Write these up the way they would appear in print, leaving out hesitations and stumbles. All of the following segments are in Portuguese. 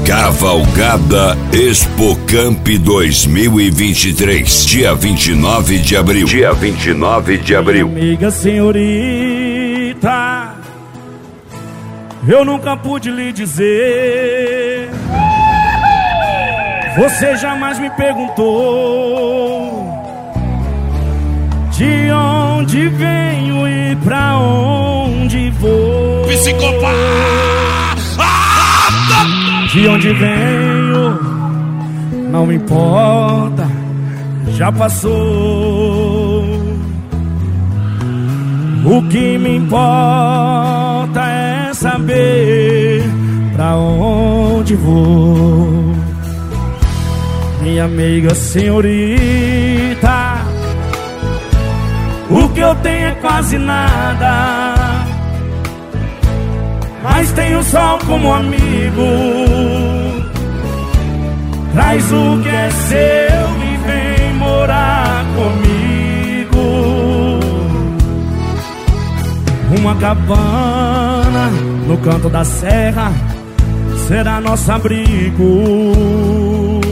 Cavalgada Expocamp 2023, dia 29 de abril. Dia 29 de abril. Amiga senhorita, eu nunca pude lhe dizer. Você jamais me perguntou de onde venho e pra onde vou. Psicopata! De onde venho, não importa, já passou. O que me importa é saber pra onde vou. Minha amiga senhorita, o que eu tenho é quase nada, mas tenho o sol como amigo. Traz o que é seu e vem morar comigo. Uma cabana no canto da serra será nosso abrigo.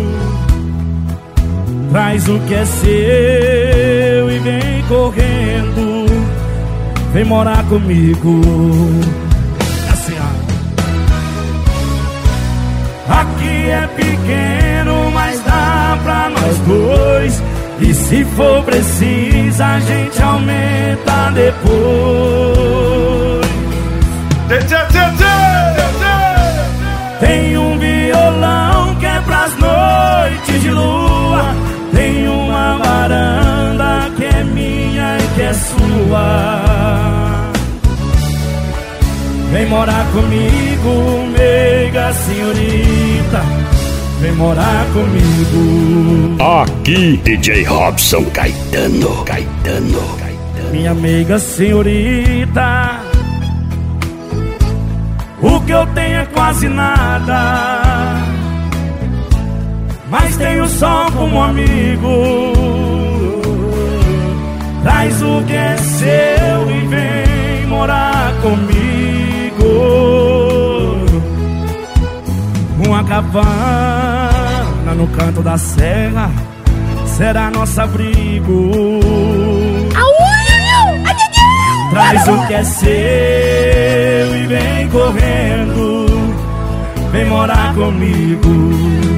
Traz o que é seu e vem correndo, vem morar comigo. Aqui é pequeno, mas dá pra nós dois. E se for preciso, a gente aumenta depois. Tem um violão que é pras noites de lua. Tem uma varanda que é minha e que é sua. Vem morar comigo, meiga senhorita, vem morar comigo. Aqui, DJ Robson Caetano. Minha meiga senhorita, o que eu tenho é quase nada, mas tenho o sol como amigo. Traz o que é seu e vem morar comigo. Uma cabana no canto da serra será nosso abrigo. Traz o que é seu e vem correndo, vem morar comigo.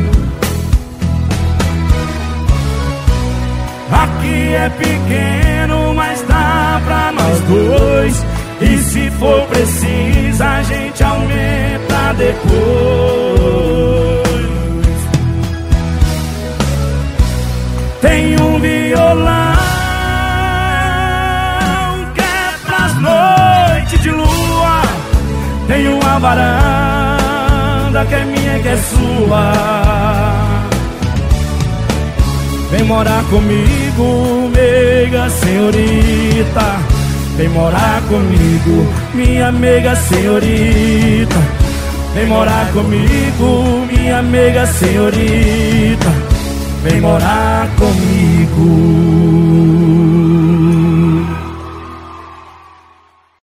Aqui é pequeno, mas dá pra nós dois. E se for preciso, a gente aumenta depois. Tem um violão que é pras noites de lua. Tem uma varanda que é minha e que é sua. Vem morar comigo, meiga senhorita, vem morar comigo, minha amiga senhorita. Vem morar comigo, minha amiga senhorita. Vem morar comigo.